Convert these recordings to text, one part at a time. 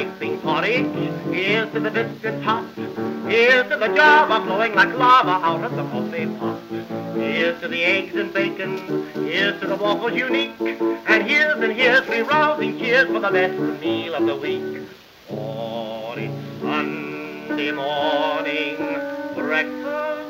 piping porridge. Here's to the biscuit hot. Here's to the java flowing like lava out of the coffee pot. Here's to the eggs and bacon. Here's to the waffles unique. And here's three rousing cheers for the best meal of the week. Oh, it's Sunday morning, breakfast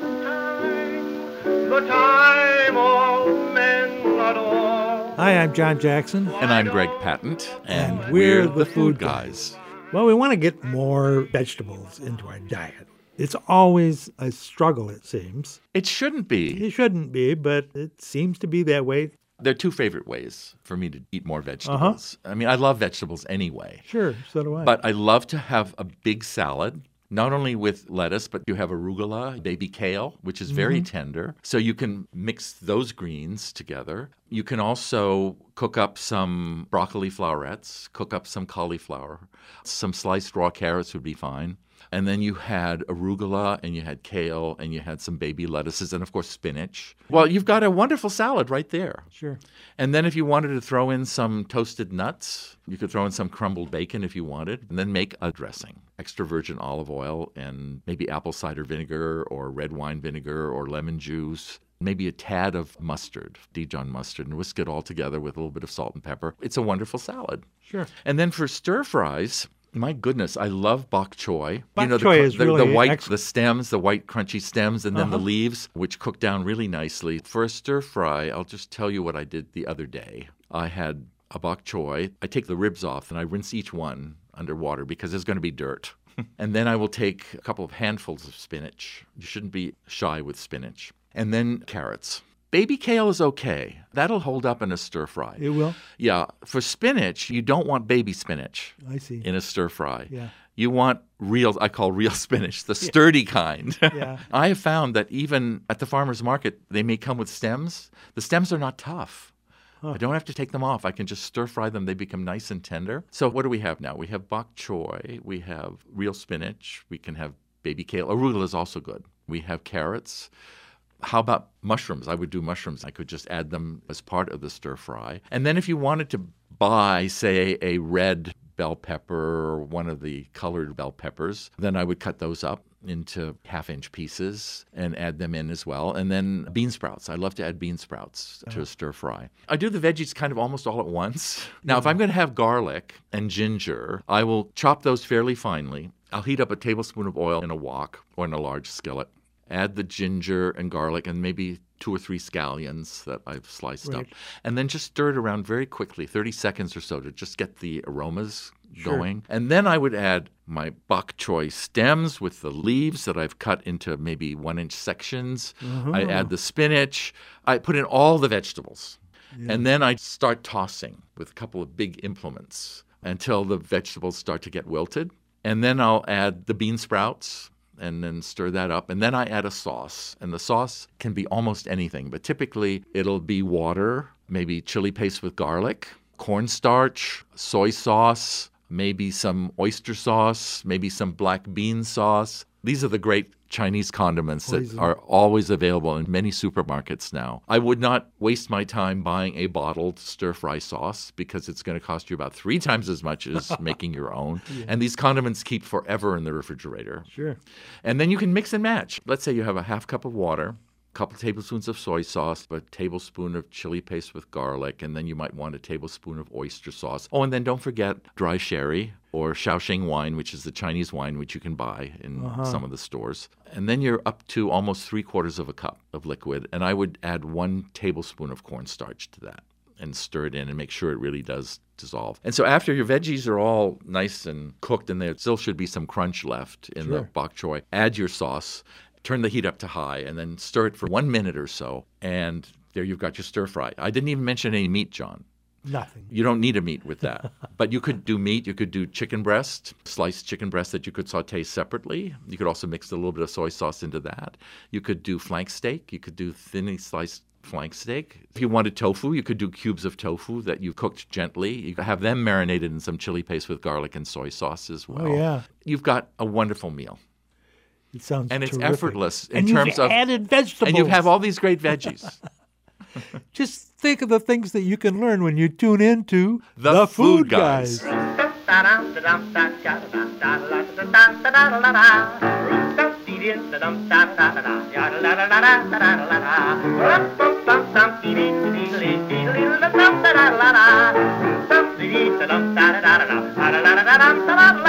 time, the time all men adore. Hi, I'm John Jackson. And I'm Greg Patent. And we're the Food Guys. Well, we want to get more vegetables into our diet. It's always a struggle, it seems. It shouldn't be. It shouldn't be, but it seems to be that way. There are two favorite ways for me to eat more vegetables. I mean, I love vegetables anyway. Sure, so do I. But I love to have a big salad, not only with lettuce, but you have arugula, baby kale, which is very tender. So you can mix those greens together. You can also cook up some broccoli flowerets, cook up some cauliflower. Some sliced raw carrots would be fine. And then you had arugula, and you had kale, and you had some baby lettuces, and of course spinach. Well, you've got a wonderful salad right there. Sure. And then if you wanted to throw in some toasted nuts, you could throw in some crumbled bacon if you wanted, and then make a dressing. Extra virgin olive oil and maybe apple cider vinegar or red wine vinegar or lemon juice. Maybe a tad of mustard, Dijon mustard, and whisk it all together with a little bit of salt and pepper. It's a wonderful salad. Sure. And then for stir fries, my goodness, I love bok choy. Bok choy is really the white, excellent. the stems, the white crunchy stems, and then the leaves, which cook down really nicely. For a stir fry, I'll just tell you what I did the other day. I had a bok choy. I take the ribs off and I rinse each one under water because there's going to be dirt. And then I will take a couple of handfuls of spinach. You shouldn't be shy with spinach. And then carrots. Baby kale is okay. That'll hold up in a stir fry. It will? Yeah. For spinach, you don't want baby spinach I see. in a stir fry. Yeah. You want real, I call real spinach, the sturdy kind. Yeah. I have found that even at the farmer's market, they may come with stems. The stems are not tough. I don't have to take them off. I can just stir fry them. They become nice and tender. So what do we have now? We have bok choy. We have real spinach. We can have baby kale. Arugula is also good. We have carrots. How about mushrooms? I would do mushrooms. I could just add them as part of the stir fry. And then if you wanted to buy, say, a red bell pepper or one of the colored bell peppers, then I would cut those up into half-inch pieces and add them in as well. And then bean sprouts. I love to add bean sprouts to a stir fry. I do the veggies kind of almost all at once. Now, if I'm going to have garlic and ginger, I will chop those fairly finely. I'll heat up a tablespoon of oil in a wok or in a large skillet. Add the ginger and garlic and maybe 2 or 3 scallions that I've sliced up. And then just stir it around very quickly, 30 seconds or so, to just get the aromas going. And then I would add my bok choy stems with the leaves that I've cut into maybe 1-inch sections. I add the spinach. I put in all the vegetables. And then I start tossing with a couple of big implements until the vegetables start to get wilted. And then I'll add the bean sprouts and then stir that up. And then I add a sauce. And the sauce can be almost anything, but typically it'll be water, maybe chili paste with garlic, cornstarch, soy sauce, maybe some oyster sauce, maybe some black bean sauce. These are the great Chinese condiments that are always available in many supermarkets now. I would not waste my time buying a bottled stir-fry sauce because it's going to cost you about 3 times as much as making your own. And these condiments keep forever in the refrigerator. Sure. And then you can mix and match. Let's say you have a half cup of water, a couple tablespoons of soy sauce, a tablespoon of chili paste with garlic, and then you might want a tablespoon of oyster sauce. Oh, and then don't forget dry sherry or Shaoxing wine, which is the Chinese wine which you can buy in some of the stores. And then you're up to almost 3/4 of a cup of liquid, and I would add 1 tablespoon of cornstarch to that and stir it in and make sure it really does dissolve. And so after your veggies are all nice and cooked and there still should be some crunch left in the bok choy, add your sauce. Turn the heat up to high and then stir it for 1 minute or so. And there you've got your stir fry. I didn't even mention any meat, John. Nothing. You don't need a meat with that. But you could do meat. You could do chicken breast, sliced chicken breast that you could saute separately. You could also mix a little bit of soy sauce into that. You could do flank steak. You could do thinly sliced flank steak. If you wanted tofu, you could do cubes of tofu that you cooked gently. You could have them marinated in some chili paste with garlic and soy sauce as well. Oh, yeah. You've got a wonderful meal. It sounds And it's terrific. effortless in and terms you've of added vegetables. And you have all these great veggies. Just think of the things that you can learn when you tune into The Food Guys. da da da